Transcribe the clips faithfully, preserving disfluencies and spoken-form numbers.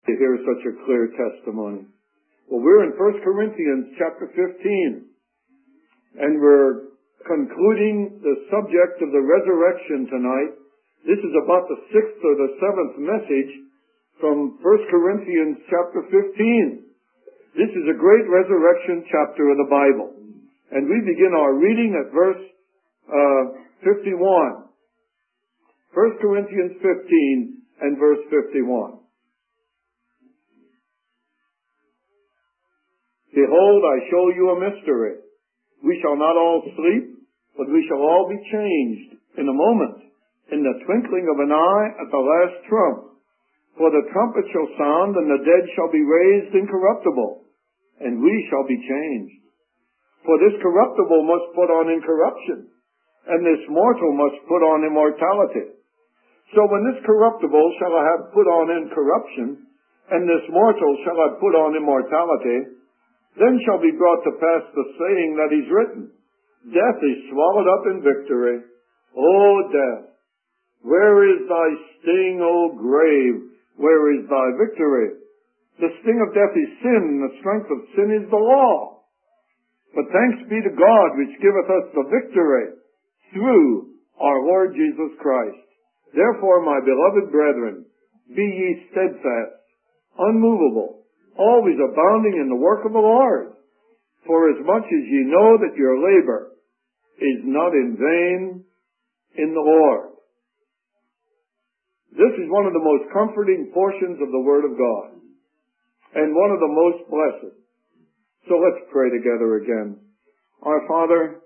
to hear such a clear testimony. Well, we're in First Corinthians chapter fifteen, and we're concluding the subject of the resurrection tonight. This is about the sixth or the seventh message from First Corinthians chapter fifteen. This is a great resurrection chapter of the Bible. And we begin our reading at verse uh, fifty-one. First Corinthians fifteen and verse fifty-one. Behold, I show you a mystery. We shall not all sleep, but we shall all be changed in a moment, in the twinkling of an eye at the last trump. For the trumpet shall sound, and the dead shall be raised incorruptible, and we shall be changed. For this corruptible must put on incorruption, and this mortal must put on immortality. So when this corruptible shall have put on incorruption, and this mortal shall have put on immortality, then shall be brought to pass the saying that is written, Death is swallowed up in victory. O death, where is thy sting, O grave? Where is thy victory? The sting of death is sin, and the strength of sin is the law. But thanks be to God, which giveth us the victory through our Lord Jesus Christ. Therefore, my beloved brethren, be ye steadfast, unmovable, always abounding in the work of the Lord. For as much as ye know that your labor is not in vain in the Lord. This is one of the most comforting portions of the Word of God, and one of the most blessed. So let's pray together again. Our Father,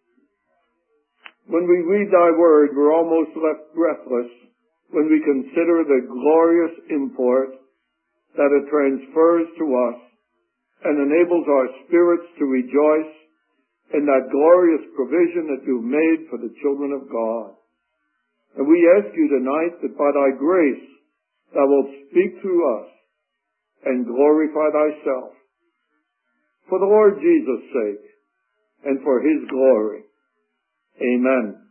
when we read thy Word, we're almost left breathless when we consider the glorious import that it transfers to us and enables our spirits to rejoice in that glorious provision that you've made for the children of God. And we ask you tonight that by thy grace thou wilt speak through us and glorify thyself for the Lord Jesus' sake and for his glory. Amen.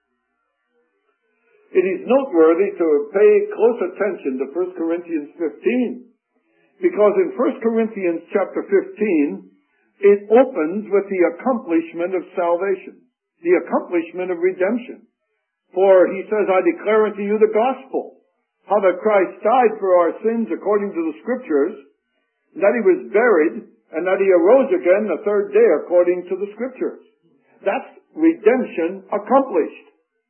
It is noteworthy to pay close attention to First Corinthians fifteen, because in First Corinthians chapter fifteen, it opens with the accomplishment of salvation, the accomplishment of redemption. For he says, I declare unto you the gospel, how that Christ died for our sins according to the Scriptures, that he was buried, and that he arose again the third day according to the Scriptures. That's redemption accomplished.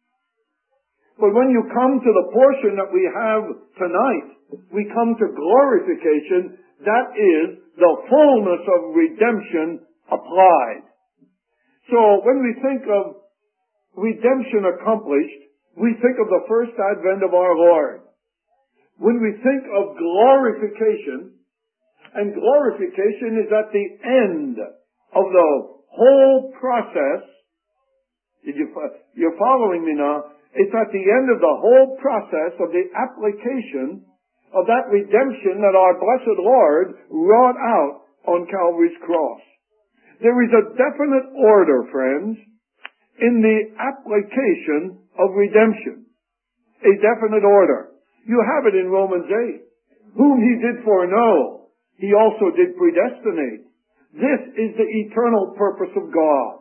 But when you come to the portion that we have tonight, we come to glorification. That is the fullness of redemption applied. So when we think of redemption accomplished, we think of the first advent of our Lord. When we think of glorification, and glorification is at the end of the whole process. Did you, you're following me now? It's at the end of the whole process of the application of that redemption that our blessed Lord wrought out on Calvary's cross. There is a definite order, friends, in the application of redemption. A definite order. You have it in Romans eight. Whom he did foreknow, he also did predestinate. This is the eternal purpose of God.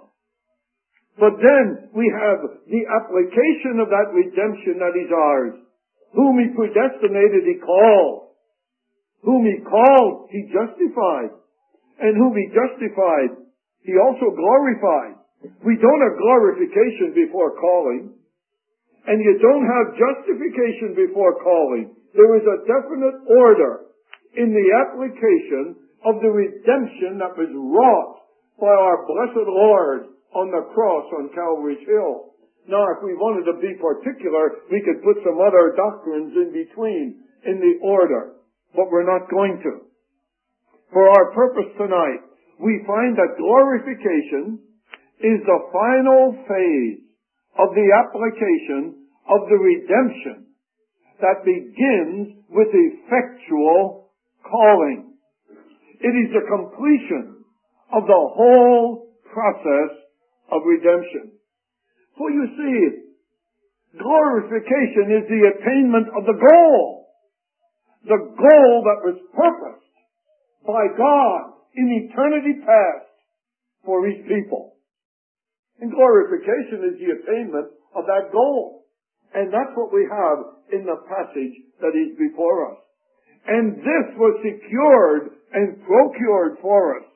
But then we have the application of that redemption that is ours. Whom he predestinated, he called. Whom he called, he justified. And whom he justified, he also glorified. We don't have glorification before calling. And you don't have justification before calling. There is a definite order in the application of the redemption that was wrought by our blessed Lord on the cross on Calvary's Hill. Now, if we wanted to be particular, we could put some other doctrines in between in the order, but we're not going to. For our purpose tonight, we find that glorification is the final phase of the application of the redemption that begins with effectual calling. It is the completion of the whole process of redemption. For you see, glorification is the attainment of the goal. the goal that was purposed by God in eternity past for His people. And glorification is the attainment of that goal. And that's what we have in the passage that is before us. And this was secured and procured for us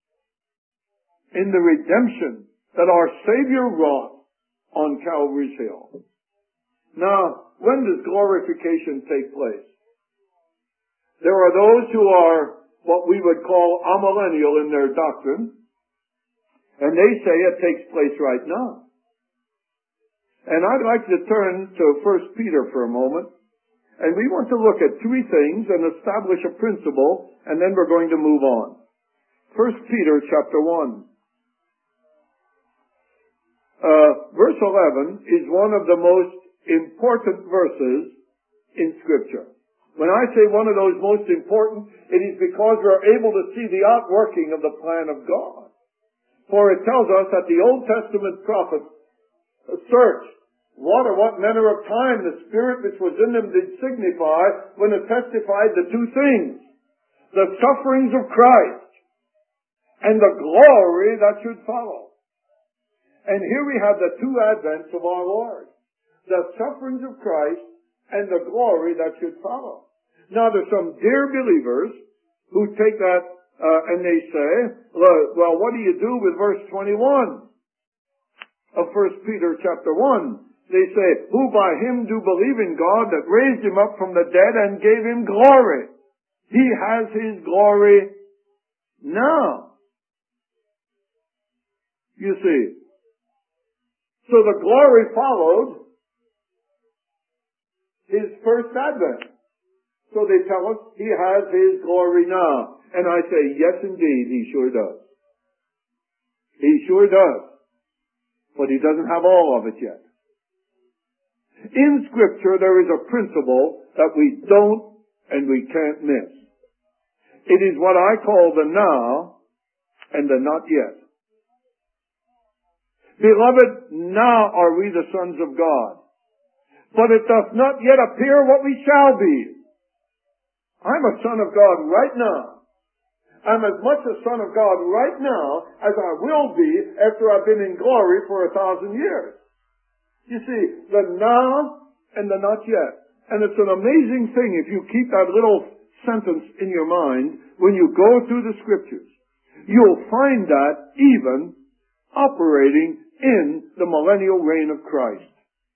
in the redemption that our Savior wrought on Calvary's Hill. Now, when does glorification take place? There are those who are what we would call amillennial in their doctrine, and they say it takes place right now. And I'd like to turn to First Peter for a moment, and we want to look at three things and establish a principle, and then we're going to move on. First Peter chapter one. Uh, verse eleven is one of the most important verses in Scripture. When I say one of those most important, it is because we're able to see the outworking of the plan of God. For it tells us that the Old Testament prophets searched what or what manner of time the Spirit which was in them did signify when it testified the two things: the sufferings of Christ and the glory that should follow. And here we have the two advents of our Lord: the sufferings of Christ and the glory that should follow. Now, there's some dear believers who take that uh, and they say, well, what do you do with verse twenty-one of First Peter chapter one? They say, who by Him do believe in God that raised Him up from the dead and gave Him glory. He has His glory now. You see. So the glory followed His first advent. So they tell us He has His glory now. And I say, yes indeed, He sure does. He sure does. But He doesn't have all of it yet. In Scripture, there is a principle that we don't and we can't miss. It is what I call the now and the not yet. Beloved, now are we the sons of God, but it doth not yet appear what we shall be. I'm a son of God right now. I'm as much a son of God right now as I will be after I've been in glory for a thousand years. You see, the now and the not yet. And it's an amazing thing if you keep that little sentence in your mind when you go through the Scriptures. You'll find that even operating in the millennial reign of Christ.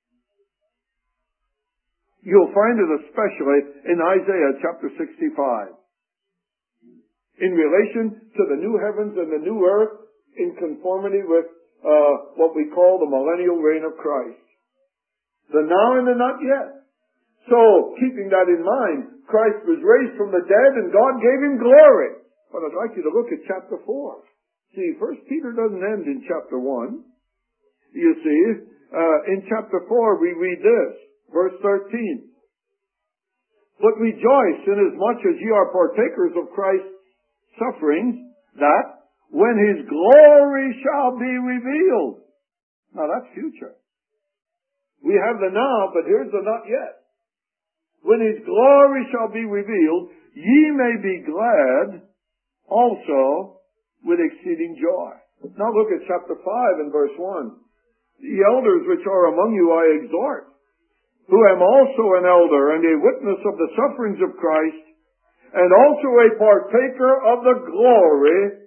You'll find it especially in Isaiah chapter sixty-five. In relation to the new heavens and the new earth in conformity with uh, what we call the millennial reign of Christ. The now and the not yet. So, keeping that in mind, Christ was raised from the dead and God gave Him glory. But I'd like you to look at chapter four. See, First Peter doesn't end in chapter one. You see, uh, in chapter four we read this, verse thirteen. But rejoice inasmuch as ye are partakers of Christ's sufferings, that when His glory shall be revealed. Now that's future. We have the now, but here's the not yet. When His glory shall be revealed, ye may be glad also with exceeding joy. Now look at chapter five and verse one. The elders which are among you I exhort, who am also an elder and a witness of the sufferings of Christ, and also a partaker of the glory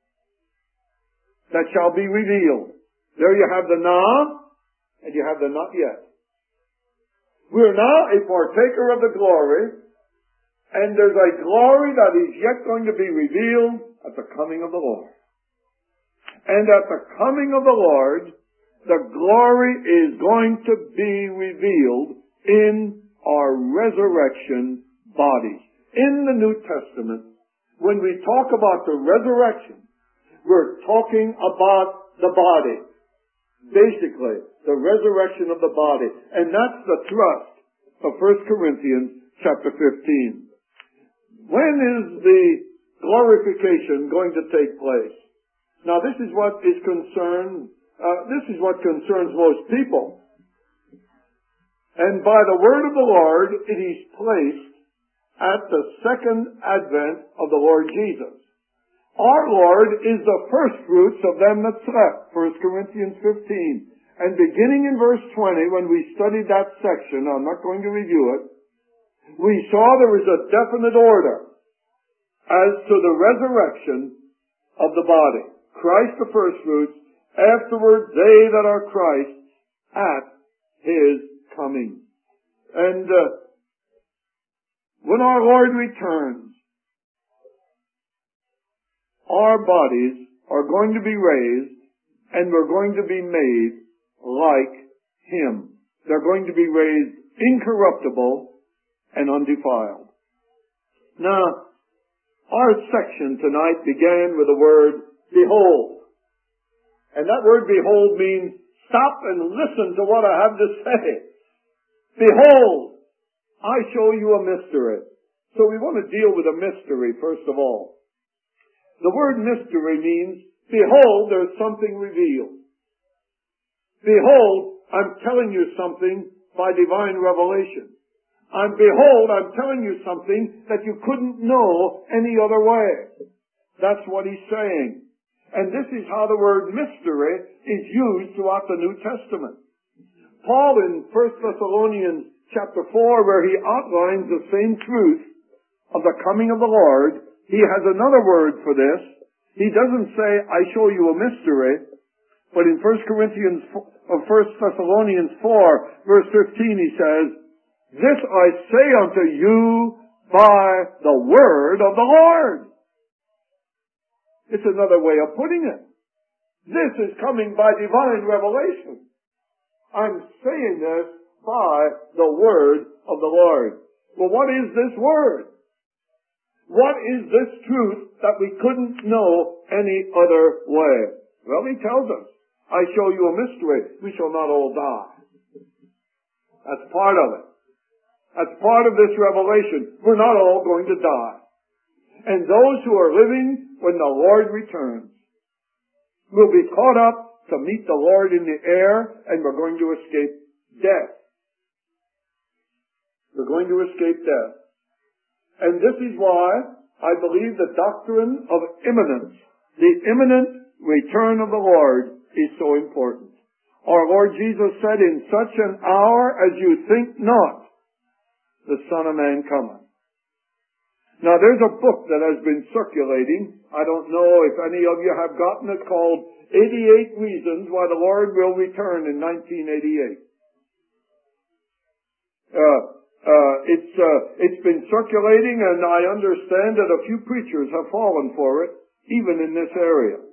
that shall be revealed. There you have the now, and you have the not yet. We are now a partaker of the glory, and there's a glory that is yet going to be revealed at the coming of the Lord. And at the coming of the Lord, the glory is going to be revealed in our resurrection bodies. In the New Testament, when we talk about the resurrection, we're talking about the body. Basically, the resurrection of the body. And that's the thrust of First Corinthians chapter fifteen. When is the glorification going to take place? Now this is what is concerned, uh, this is what concerns most people. And by the word of the Lord, it is placed at the second advent of the Lord Jesus. Our Lord is the first fruits of them that slept, First Corinthians fifteen. And beginning in verse twenty, when we studied that section, I'm not going to review it, we saw there was a definite order as to the resurrection of the body. Christ the first fruits, afterward they that are Christ at His coming. And uh, when our Lord returns, our bodies are going to be raised and we're going to be made like Him. They're going to be raised incorruptible and undefiled. Now, our section tonight began with the word, behold. And that word behold means stop and listen to what I have to say. Behold, I show you a mystery. So we want to deal with a mystery first of all. The word mystery means, behold, there's something revealed. Behold, I'm telling you something by divine revelation. And behold, I'm telling you something that you couldn't know any other way. That's what he's saying. And this is how the word mystery is used throughout the New Testament. Paul in First Thessalonians chapter four, where he outlines the same truth of the coming of the Lord, he has another word for this. He doesn't say, I show you a mystery, but in First Corinthians, or First Thessalonians four, verse fifteen, he says, this I say unto you by the word of the Lord. It's another way of putting it. This is coming by divine revelation. I'm saying this by the word of the Lord. Well, what is this word? What is this truth that we couldn't know any other way? Well, he tells us, I show you a mystery. We shall not all die. That's part of it. That's part of this revelation. We're not all going to die. And those who are living when the Lord returns will be caught up to meet the Lord in the air, and we're going to escape death. We're going to escape death. And this is why I believe the doctrine of imminence, the imminent return of the Lord, is so important. Our Lord Jesus said, in such an hour as you think not, the Son of Man cometh. Now there's a book that has been circulating. I don't know if any of you have gotten it, called eighty-eight Reasons Why the Lord Will Return in nineteen eighty-eight. Uh, uh, it's, uh, it's been circulating, and I understand that a few preachers have fallen for it, even in this area.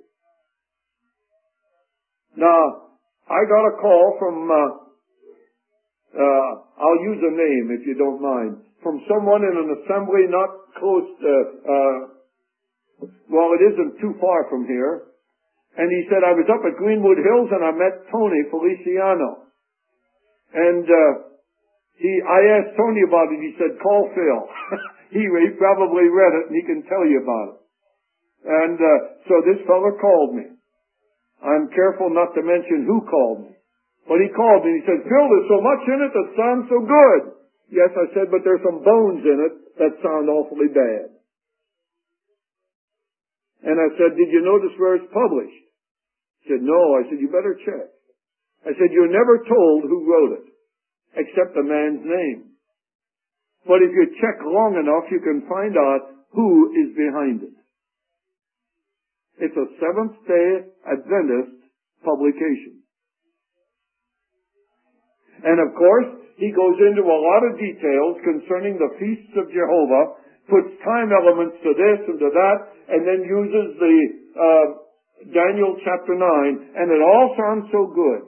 Now, I got a call from, uh, uh, I'll use a name if you don't mind, from someone in an assembly not close to, uh, well, it isn't too far from here. And he said, I was up at Greenwood Hills and I met Tony Feliciano. And, uh, he, I asked Tony about it. He said, call Phil. he, he probably read it and he can tell you about it. And, uh, so this fellow called me. I'm careful not to mention who called me. But he called me and he said, Phil, there's so much in it that sounds so good. Yes, I said, but there's some bones in it that sound awfully bad. And I said, did you notice where it's published? He said, no. I said, you better check. I said, you're never told who wrote it, except the man's name. But if you check long enough, you can find out who is behind it. It's a Seventh-day Adventist publication. And of course, he goes into a lot of details concerning the feasts of Jehovah, puts time elements to this and to that, and then uses the uh, Daniel chapter nine, and it all sounds so good.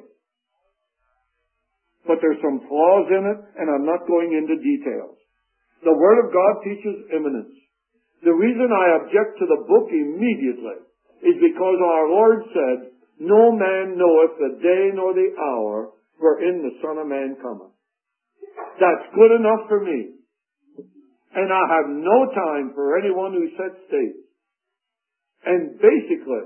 But there's some flaws in it, and I'm not going into details. The Word of God teaches imminence. The reason I object to the book immediately is because our Lord said, no man knoweth the day nor the hour wherein the Son of Man cometh. That's good enough for me. And I have no time for anyone who sets dates. And basically,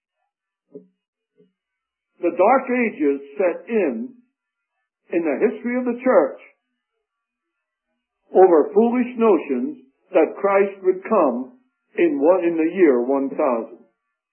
the Dark Ages set in in the history of the church over foolish notions that Christ would come in one, in the year one thousand.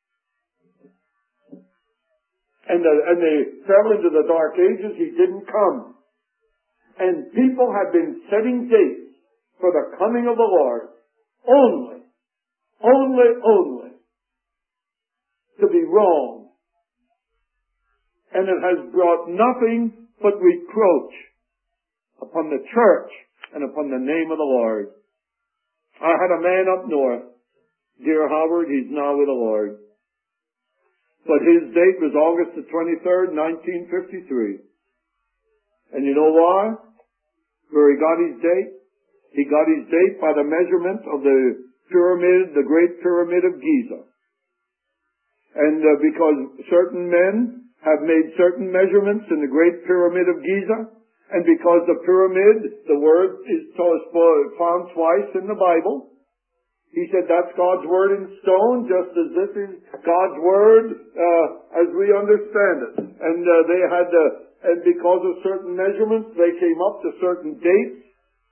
And, the, and they fell into the dark ages. He didn't come. And people have been setting dates for the coming of the Lord only, only, only to be wrong. And it has brought nothing but reproach upon the church and upon the name of the Lord. I had a man up north, dear Howard, he's now with the Lord. But his date was August the twenty-third, nineteen fifty-three. And you know why? Where he got his date? He got his date by the measurement of the pyramid, the Great Pyramid of Giza. And uh, because certain men have made certain measurements in the Great Pyramid of Giza, and because the pyramid, the word is found twice in the Bible, he said that's God's word in stone, just as this is God's word uh, as we understand it. And uh, they had, uh, and because of certain measurements, they came up to certain dates.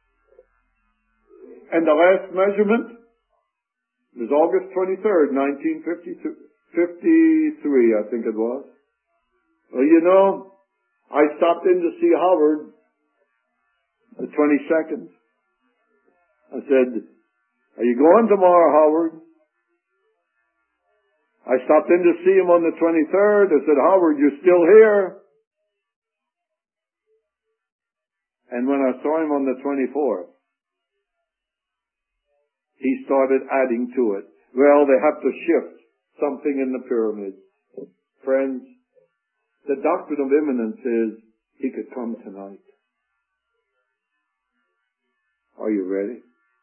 And the last measurement was August twenty-third, nineteen fifty-three, I think it was. Well, you know, I stopped in to see Howard the twenty-second. I said, are you going tomorrow, Howard? I stopped in to see him on the twenty-third. I said, Howard, you're still here? And when I saw him on the twenty-fourth, he started adding to it. Well, they have to shift something in the pyramid. Friends, the doctrine of imminence is he could come tonight. Are you ready?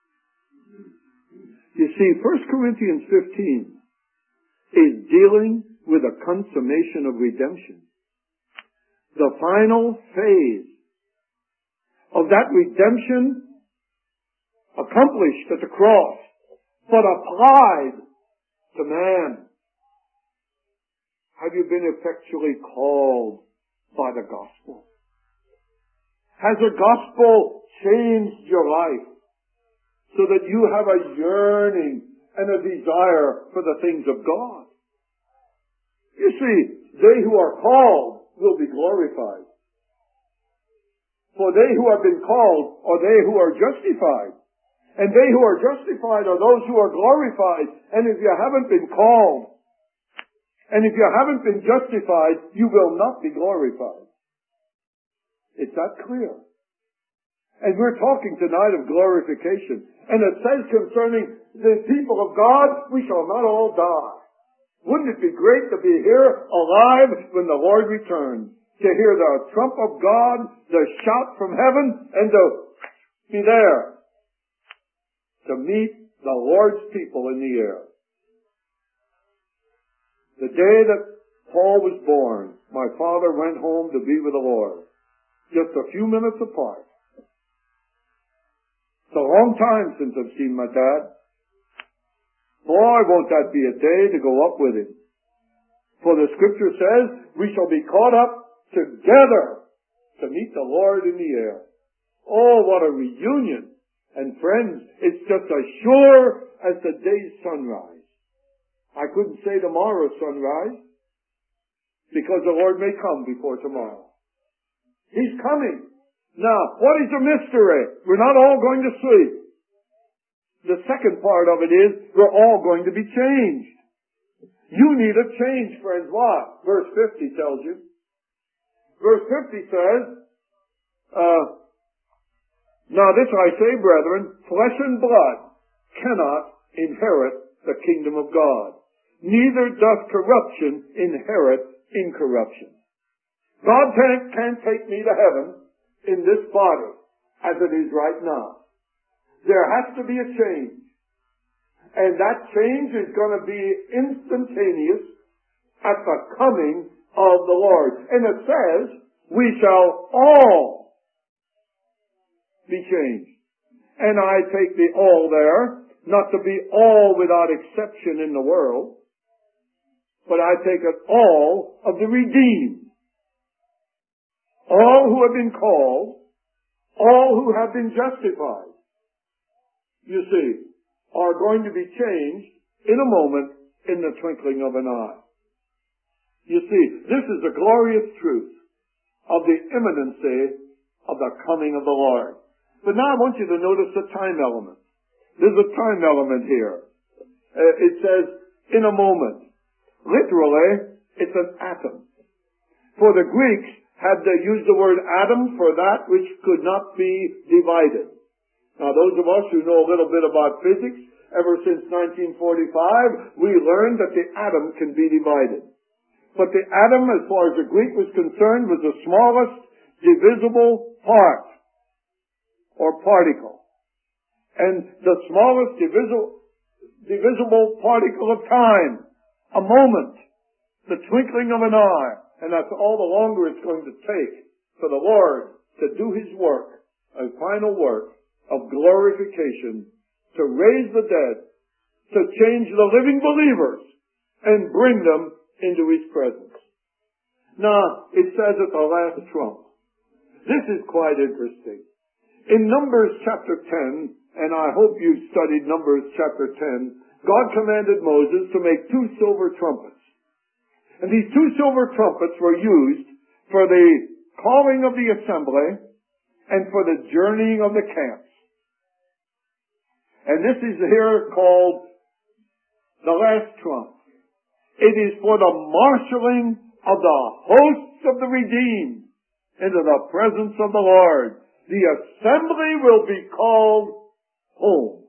You see, First Corinthians fifteen is dealing with a consummation of redemption. The final phase of that redemption accomplished at the cross, but applied to man. Have you been effectually called by the gospel? Has the gospel changed your life so that you have a yearning and a desire for the things of God? You see, they who are called will be glorified. For they who have been called are they who are justified. And they who are justified are those who are glorified. And if you haven't been called, and if you haven't been justified, you will not be glorified. Is that clear? And we're talking tonight of glorification. And it says concerning the people of God, we shall not all die. Wouldn't it be great to be here alive when the Lord returns? To hear the trump of God, the shout from heaven, and to be there. To meet the Lord's people in the air. The day that Paul was born, my father went home to be with the Lord. Just a few minutes apart. It's a long time since I've seen my dad. Boy, won't that be a day to go up with him. For the scripture says, we shall be caught up together to meet the Lord in the air. Oh, what a reunion. And friends, it's just as sure as the day's sunrise. I couldn't say tomorrow's sunrise because the Lord may come before tomorrow. He's coming. Now, what is the mystery? We're not all going to sleep. The second part of it is we're all going to be changed. You need a change, friends. Why? Verse fifty tells you. Verse fifty says, uh, now this I say, brethren, flesh and blood cannot inherit the kingdom of God. Neither doth corruption inherit incorruption. God can't, can't take me to heaven in this body as it is right now. There has to be a change. And that change is going to be instantaneous at the coming of the Lord. And it says, we shall all be changed. And I take the all there, not to be all without exception in the world, but I take it all of the redeemed. All who have been called, all who have been justified. you see, are going to be changed in a moment, in the twinkling of an eye. You see, this is the glorious truth of the imminency of the coming of the Lord. But now I want you to notice the time element. There's a time element here. Uh, it says, in a moment. Literally, it's an atom. For the Greeks had they used the word atom for that which could not be divided. Now those of us who know a little bit about physics, ever since nineteen forty-five, we learned that the atom can be divided. But the atom, as far as the Greek was concerned, was the smallest divisible part or particle. And the smallest divisible, divisible particle of time, a moment, the twinkling of an eye, and that's all the longer it's going to take for the Lord to do His work, a final work of glorification, to raise the dead, to change the living believers, and bring them into His presence. Now, it says at the last trump. This is quite interesting. In Numbers chapter ten, and I hope you've studied Numbers chapter ten, God commanded Moses to make two silver trumpets. And these two silver trumpets were used for the calling of the assembly and for the journeying of the camps. And this is here called the last trump. It is for the marshaling of the hosts of the redeemed into the presence of the Lord. The assembly will be called home.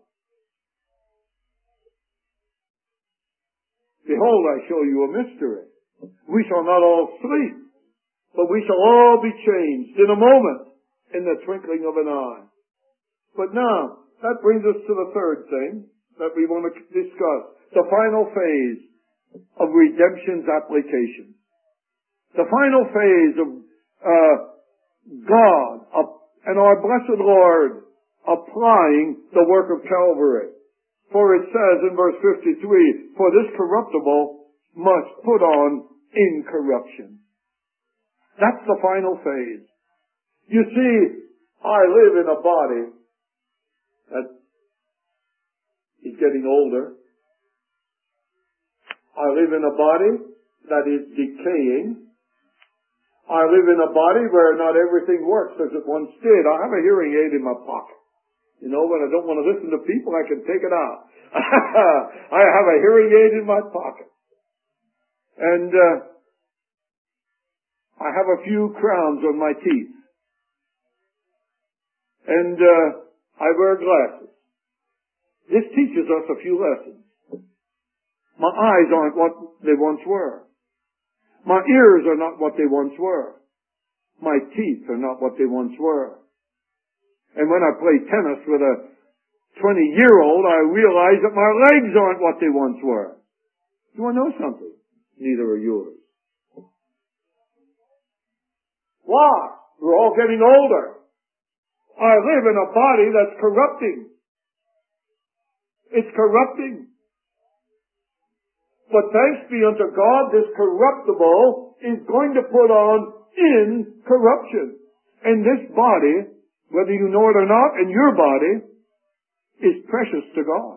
Behold, I show you a mystery. We shall not all sleep, but we shall all be changed in a moment, in the twinkling of an eye. But now, that brings us to the third thing that we want to discuss. The final phase of redemption's application. The final phase of uh, God of, and our blessed Lord applying the work of Calvary. For it says in verse fifty-three, for this corruptible must put on incorruption. That's the final phase. You see, I live in a body that is getting older. I live in a body that is decaying. I live in a body where not everything works as it once did. I have a hearing aid in my pocket. You know, when I don't want to listen to people, I can take it out. I have a hearing aid in my pocket. And uh, I have a few crowns on my teeth. And uh, I wear glasses. This teaches us a few lessons. My eyes aren't what they once were. My ears are not what they once were. My teeth are not what they once were. And when I play tennis with a twenty-year-old, I realize that my legs aren't what they once were. You want to know something? Neither are yours. Why? We're all getting older. I live in a body that's corrupting. It's corrupting. But thanks be unto God, this corruptible is going to put on incorruption. And this body, whether you know it or not, and your body, is precious to God.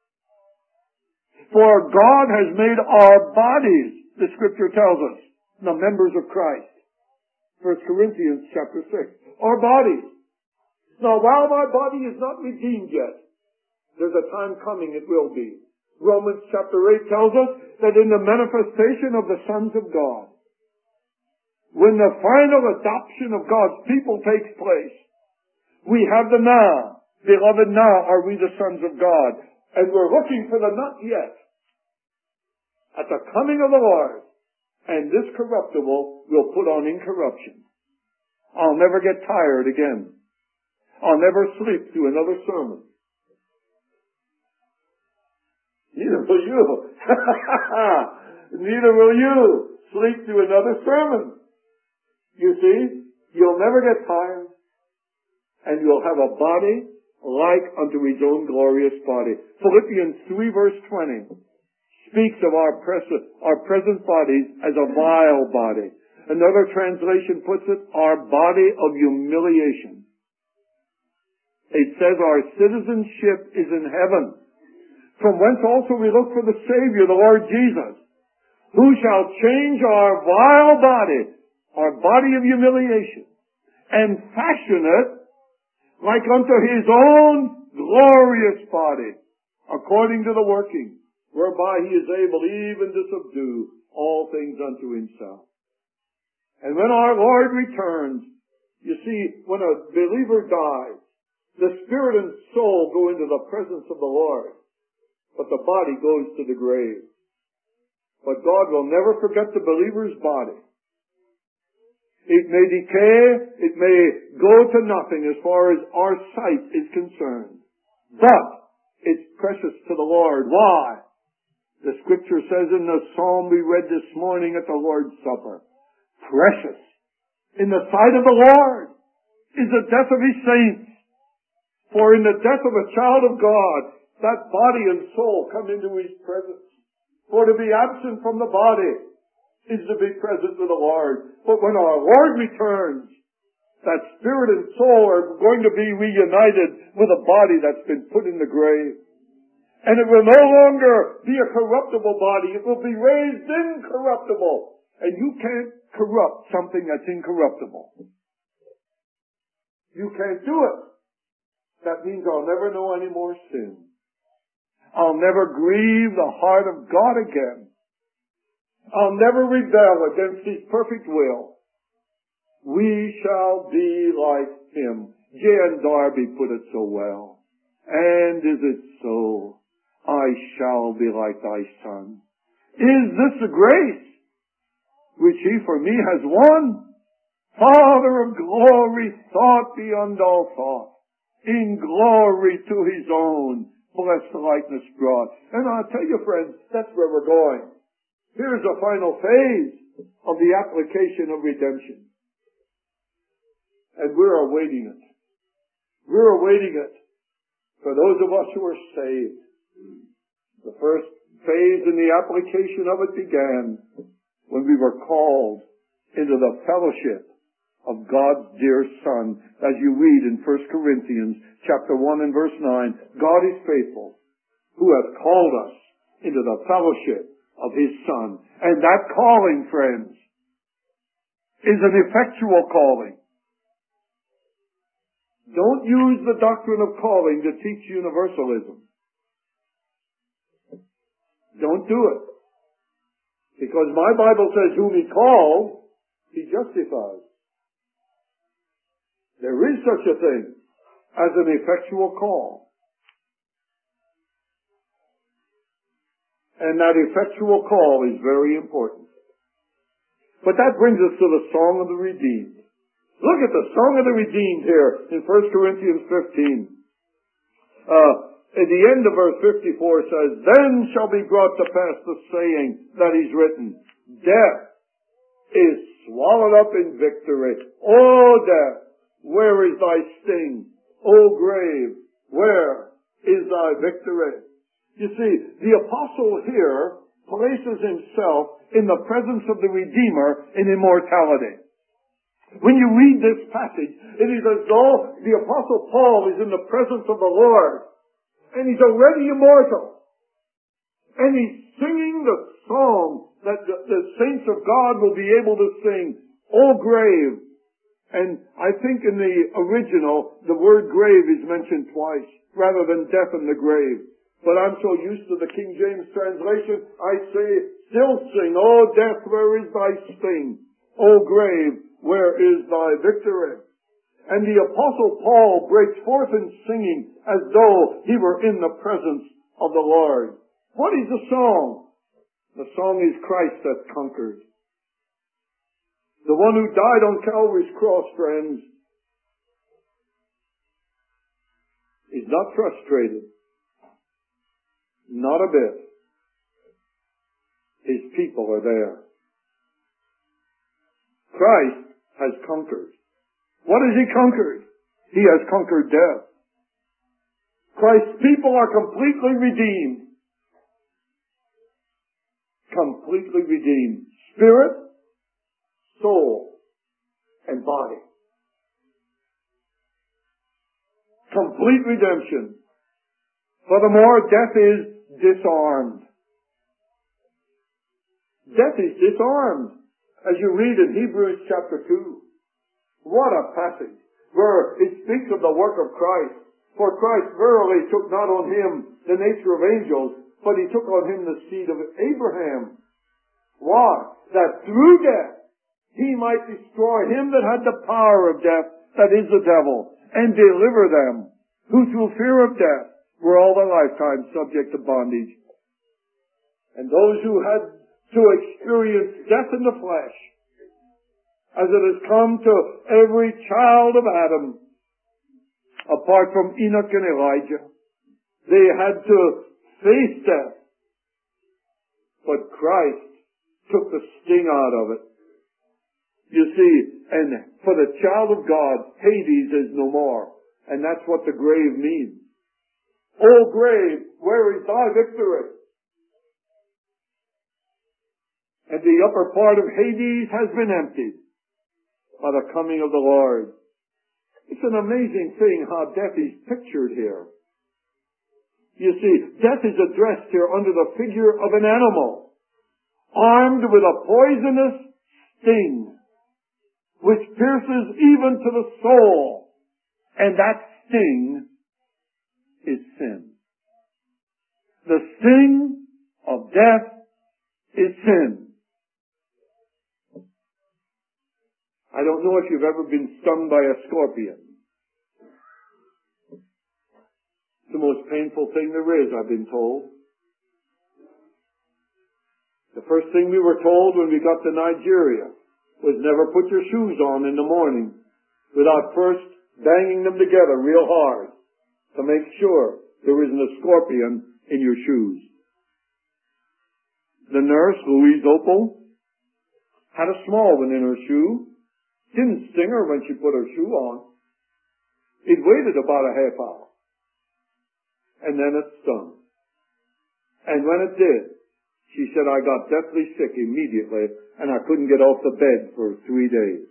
For God has made our bodies, the Scripture tells us, the members of Christ. First Corinthians chapter six. Our bodies. Now, while my body is not redeemed yet, there's a time coming it will be. Romans chapter eight tells us that in the manifestation of the sons of God, when the final adoption of God's people takes place, we have the now. Beloved, now are we the sons of God. And we're looking for the not yet. At the coming of the Lord. And this corruptible will put on incorruption. I'll never get tired again. I'll never sleep through another sermon. Neither will you. Neither will you sleep through another sermon. You see, you'll never get tired. And you'll have a body like unto His own glorious body. Philippians three verse twenty speaks of our, pres- our present bodies as a vile body. Another translation puts it, our body of humiliation. It says our citizenship is in heaven, from whence also we look for the Savior, the Lord Jesus, who shall change our vile body, our body of humiliation, and fashion it like unto his own glorious body, according to the working, whereby he is able even to subdue all things unto himself. And when our Lord returns, you see, when a believer dies, the spirit and soul go into the presence of the Lord, but the body goes to the grave. But God will never forget the believer's body. It may decay, it may go to nothing as far as our sight is concerned, but it's precious to the Lord. Why? The scripture says in the psalm we read this morning at the Lord's Supper, precious in the sight of the Lord is the death of his saints. For in the death of a child of God, that body and soul come into his presence. For to be absent from the body is to be present with the Lord. But when our Lord returns, that spirit and soul are going to be reunited with a body that's been put in the grave. And it will no longer be a corruptible body. It will be raised incorruptible. And you can't corrupt something that's incorruptible. You can't do it. That means I'll never know any more sin. I'll never grieve the heart of God again. I'll never rebel against his perfect will. We shall be like him. Jan Darby put it so well. And is it so? I shall be like thy Son. Is this the grace which he for me has won? Father of glory, thought beyond all thought, in glory to his own, blessed likeness brought. And I'll tell you, friends, that's where we're going. Here's the final phase of the application of redemption. And we're awaiting it. We're awaiting it for those of us who are saved. The first phase in the application of it began when we were called into the fellowship of God's dear Son. As you read in First Corinthians chapter one and verse nine, God is faithful, who hath called us into the fellowship of his Son. And that calling, friends, is an effectual calling. Don't use the doctrine of calling to teach universalism. Don't do it. Because my Bible says whom he calls, he justifies. There is such a thing as an effectual call. And that effectual call is very important. But that brings us to the Song of the Redeemed. Look at the Song of the Redeemed here in First Corinthians fifteen. Uh, at the end of verse fifty-four says, then shall be brought to pass the saying that is written, death is swallowed up in victory. O death, where is thy sting? O grave, where is thy victory? You see, the apostle here places himself in the presence of the Redeemer in immortality. When you read this passage, it is as though the apostle Paul is in the presence of the Lord, and he's already immortal. And he's singing the song that the, the saints of God will be able to sing, O grave. And I think in the original, the word grave is mentioned twice, rather than death in the grave. But I'm so used to the King James translation, I say, still sing, O death, where is thy sting? O grave, where is thy victory? And the apostle Paul breaks forth in singing as though he were in the presence of the Lord. What is the song? The song is Christ hath conquered. The one who died on Calvary's cross, friends, is not frustrated. Not a bit. His people are there. Christ has conquered. What has he conquered? He has conquered death. Christ's people are completely redeemed. Completely redeemed. Spirit, soul, and body. Complete redemption. Furthermore, death is disarmed. Death is disarmed. As you read in Hebrews chapter two. What a passage where it speaks of the work of Christ. For Christ verily took not on him the nature of angels, but he took on him the seed of Abraham. Why? That through death he might destroy him that had the power of death, that is the devil, and deliver them who through fear of death were all their lifetime subject to bondage. And those who had to experience death in the flesh, as it has come to every child of Adam, apart from Enoch and Elijah, they had to face death. But Christ took the sting out of it. You see, and for the child of God, Hades is no more. And that's what the grave means. O grave, where is thy victory? And the upper part of Hades has been emptied by the coming of the Lord. It's an amazing thing how death is pictured here. You see, death is addressed here under the figure of an animal, armed with a poisonous sting, which pierces even to the soul. And that sting is sin. The sting of death is sin. I don't know if you've ever been stung by a scorpion. It's the most painful thing there is, I've been told. The first thing we were told when we got to Nigeria was never put your shoes on in the morning without first banging them together real hard to make sure there isn't a scorpion in your shoes. The nurse, Louise Opal, had a small one in her shoe. Didn't sting her when she put her shoe on. It waited about a half hour. And then it stung. And when it did, she said, I got deathly sick immediately and I couldn't get off the bed for three days.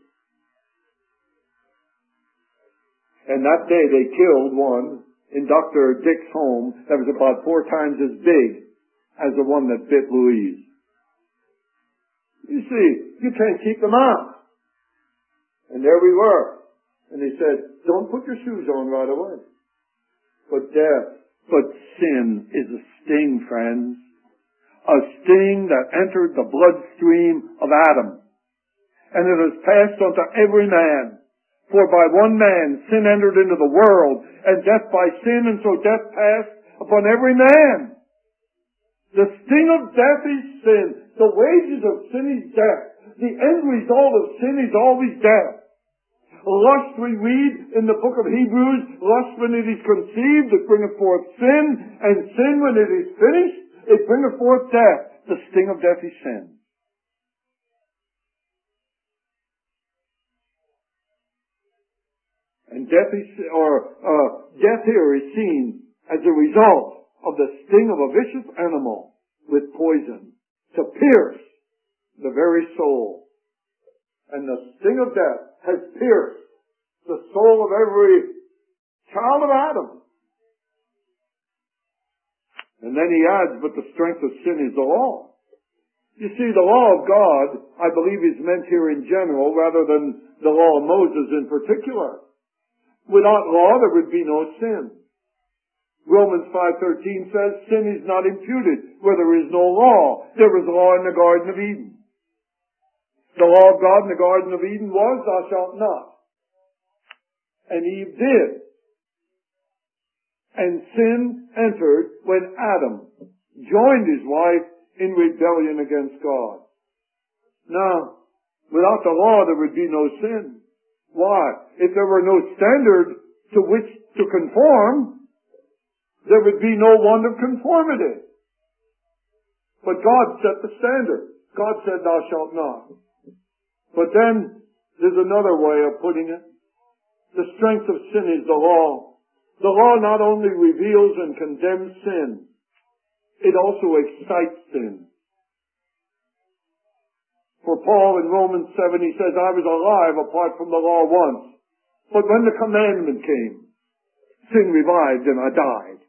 And that day they killed one in Doctor Dick's home that was about four times as big as the one that bit Louise. You see, you can't keep them out. And there we were. And they said, don't put your shoes on right away. But death, but sin is a sting, friends. A sting that entered the bloodstream of Adam. And it has passed unto every man. For by one man sin entered into the world, and death by sin, and so death passed upon every man. The sting of death is sin. The wages of sin is death. The end result of sin is always death. Lust, we read in the book of Hebrews, lust when it is conceived, it bringeth forth sin, and sin when it is finished, it bringeth forth death. The sting of death is sin. And death is, or uh, death here is seen as a result of the sting of a vicious animal with poison to pierce the very soul. And the sting of death has pierced the soul of every child of Adam. And then he adds, but the strength of sin is the law. You see, the law of God, I believe, is meant here in general rather than the law of Moses in particular. Without law, there would be no sin. Romans five thirteen says, sin is not imputed where there is no law. There was law in the Garden of Eden. The law of God in the Garden of Eden was, thou shalt not. And Eve did. And sin entered when Adam joined his wife in rebellion against God. Now, without the law, there would be no sin. Why? If there were no standard to which to conform, there would be no want of conformity. But God set the standard. God said, thou shalt not. But then, there's another way of putting it. The strength of sin is the law. The law not only reveals and condemns sin, it also excites sin. For Paul in Romans seven, he says, I was alive apart from the law once. But when the commandment came, sin revived and I died.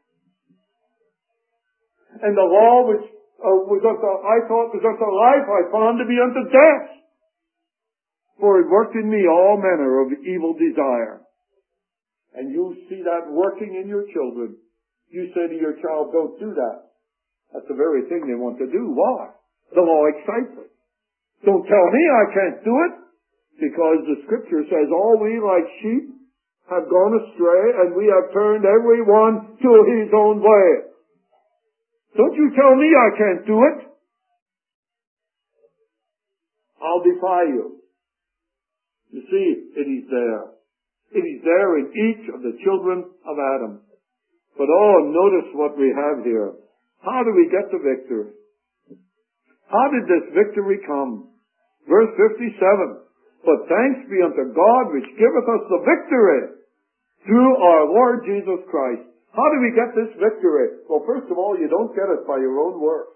And the law which uh, was unto, I thought was unto life, I found to be unto death. For it worked in me all manner of evil desire. And you see that working in your children. You say to your child, don't do that. That's the very thing they want to do. Why? The law excites it. Don't tell me I can't do it. Because the scripture says, all we like sheep have gone astray, and we have turned every one to his own way. Don't you tell me I can't do it. I'll defy you. You see, it is there. It is there in each of the children of Adam. But oh, notice what we have here. How do we get the victory? How did this victory come? Verse fifty-seven. But thanks be unto God which giveth us the victory through our Lord Jesus Christ. How do we get this victory? Well, first of all, you don't get it by your own works.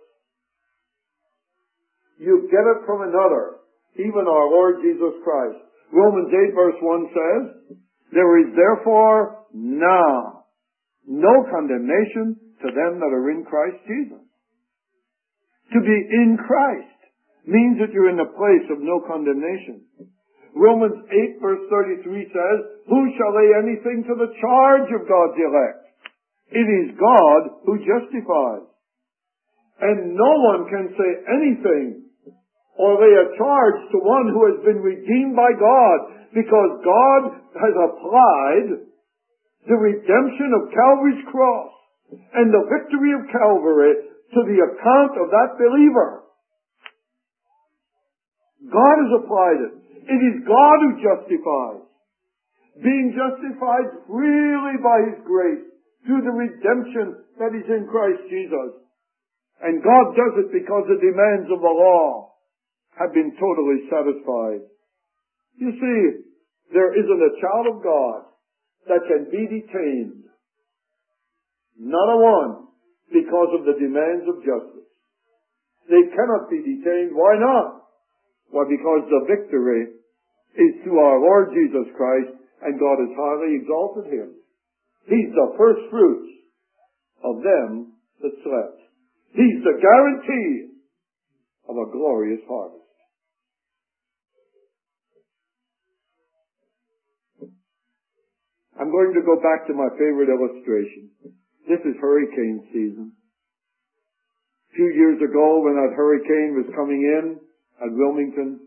You get it from another, even our Lord Jesus Christ. Romans eight verse one says, there is therefore now no condemnation to them that are in Christ Jesus. To be in Christ means that you're in the place of no condemnation. Romans eight verse thirty-three says, who shall lay anything to the charge of God's elect? It is God who justifies. And no one can say anything or lay a charge to one who has been redeemed by God, because God has applied the redemption of Calvary's cross and the victory of Calvary to the account of that believer. God has applied it. It is God who justifies. Being justified freely by His grace through the redemption that is in Christ Jesus. And God does it because the demands of the law have been totally satisfied. You see, there isn't a child of God that can be detained. Not a one, because of the demands of justice. They cannot be detained. Why not? Why, because the victory is through our Lord Jesus Christ, and God has highly exalted Him. He's the first fruits of them that slept. He's the guarantee of a glorious harvest. I'm going to go back to my favorite illustration. This is hurricane season. A few years ago, when that hurricane was coming in at Wilmington,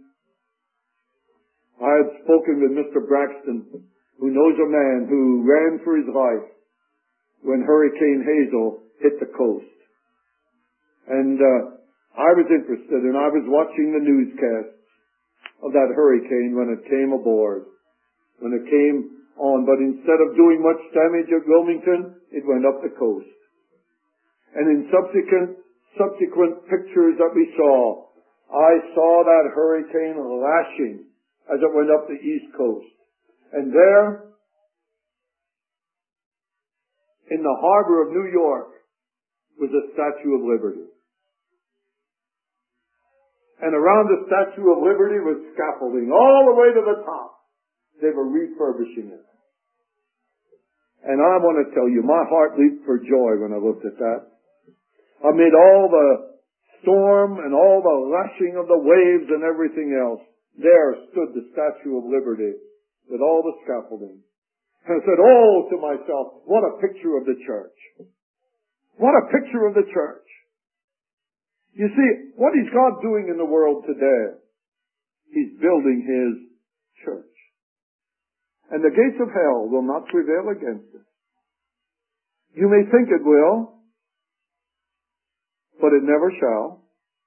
I had spoken with Mister Braxton, who knows a man who ran for his life when Hurricane Hazel hit the coast. And uh, I was interested, and I was watching the newscasts of that hurricane when it came aboard, when it came on. But instead of doing much damage at Wilmington, it went up the coast. And in subsequent subsequent pictures that we saw, I saw that hurricane lashing as it went up the east coast. And there, in the harbor of New York, was the Statue of Liberty. And around the Statue of Liberty was scaffolding all the way to the top. They were refurbishing it. And I want to tell you, my heart leaped for joy when I looked at that. Amid all the storm and all the lashing of the waves and everything else, there stood the Statue of Liberty with all the scaffolding. And I said, oh, to myself, what a picture of the church. What a picture of the church. You see, what is God doing in the world today? He's building His church. And the gates of hell will not prevail against it. You may think it will, but it never shall.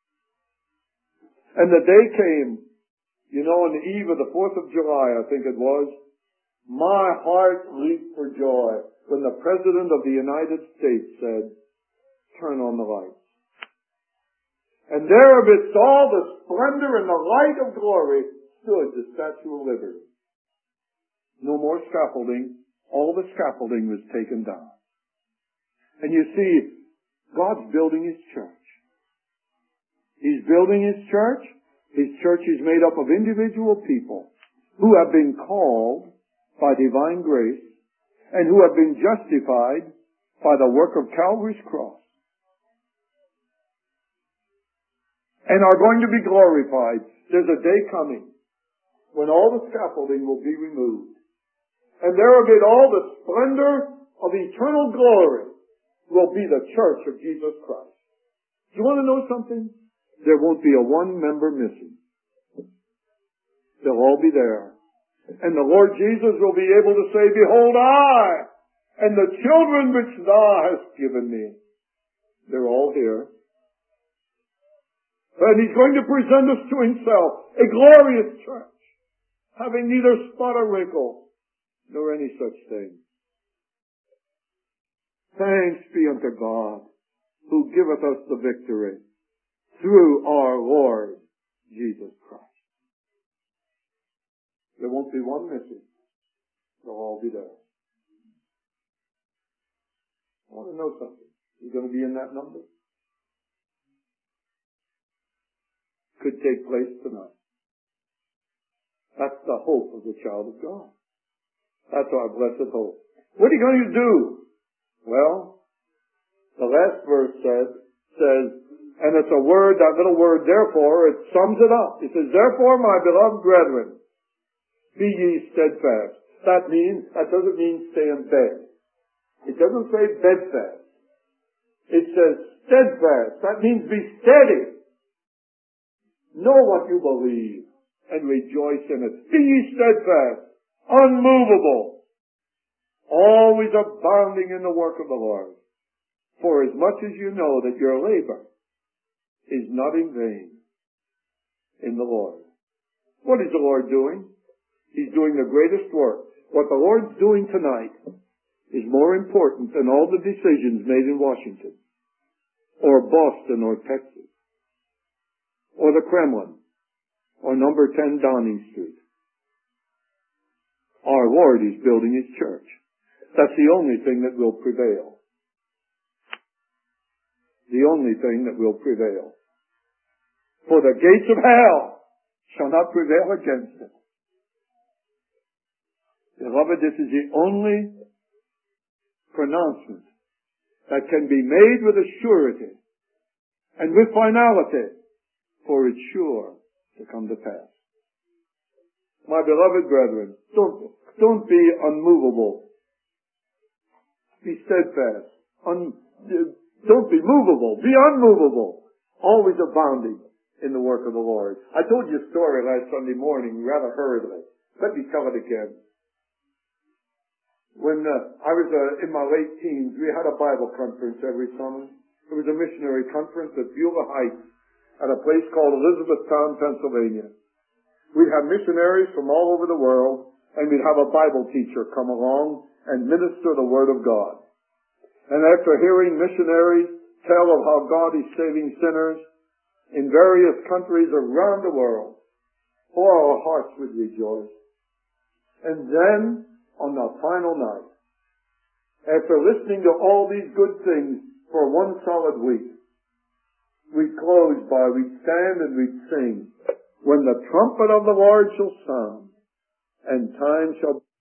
And the day came, you know, on the eve of the fourth of July, I think it was, my heart leaped for joy when the President of the United States said, turn on the lights. And there amidst all the splendor and the light of glory stood the Statue of Liberty. No more scaffolding. All the scaffolding was taken down. And you see, God's building His church. He's building His church. His church is made up of individual people who have been called by divine grace and who have been justified by the work of Calvary's cross, and are going to be glorified. There's a day coming when all the scaffolding will be removed, and there amid all the splendor of eternal glory will be the church of Jesus Christ. Do you want to know something? There won't be a one member missing. They'll all be there. And the Lord Jesus will be able to say, behold, I and the children which thou hast given me. They're all here. And he's going to present us to himself, a glorious church, having neither spot or wrinkle, nor any such thing. Thanks be unto God, who giveth us the victory through our Lord Jesus Christ. There won't be one missing. They'll all be there. I want to know something. You're going to be in that number? Could take place tonight. That's the hope of the child of God. That's our blessed hope. What are you going to do? Well, the last verse says, says, and it's a word, that little word, therefore, it sums it up. It says, therefore, my beloved brethren, be ye steadfast. That means, that doesn't mean stay in bed. It doesn't say bedfast. It says steadfast. That means be steady. Know what you believe and rejoice in it. Be ye steadfast, unmovable, always abounding in the work of the Lord. For as much as you know that your labor is not in vain in the Lord. What is the Lord doing? He's doing the greatest work. What the Lord's doing tonight is more important than all the decisions made in Washington, or Boston, or Texas, or the Kremlin, or number ten Downing Street. Our Lord is building His church. That's the only thing that will prevail. The only thing that will prevail. For the gates of hell shall not prevail against it. Beloved, this is the only pronouncement that can be made with a surety and with finality, for it's sure to come to pass. My beloved brethren, don't, don't be unmovable. Be steadfast. Un, don't be movable. Be unmovable. Always abounding in the work of the Lord. I told you a story last Sunday morning, rather hurriedly. Let me tell it again. When uh, I was uh, in my late teens, we had a Bible conference every summer. It was a missionary conference at Beulah Heights at a place called Elizabethtown, Pennsylvania. We'd have missionaries from all over the world, and we'd have a Bible teacher come along and minister the Word of God. And after hearing missionaries tell of how God is saving sinners in various countries around the world, oh, our hearts would rejoice. And then, on the final night, after listening to all these good things for one solid week, we'd close by, we'd stand and we'd sing, when the trumpet of the Lord shall sound, and time shall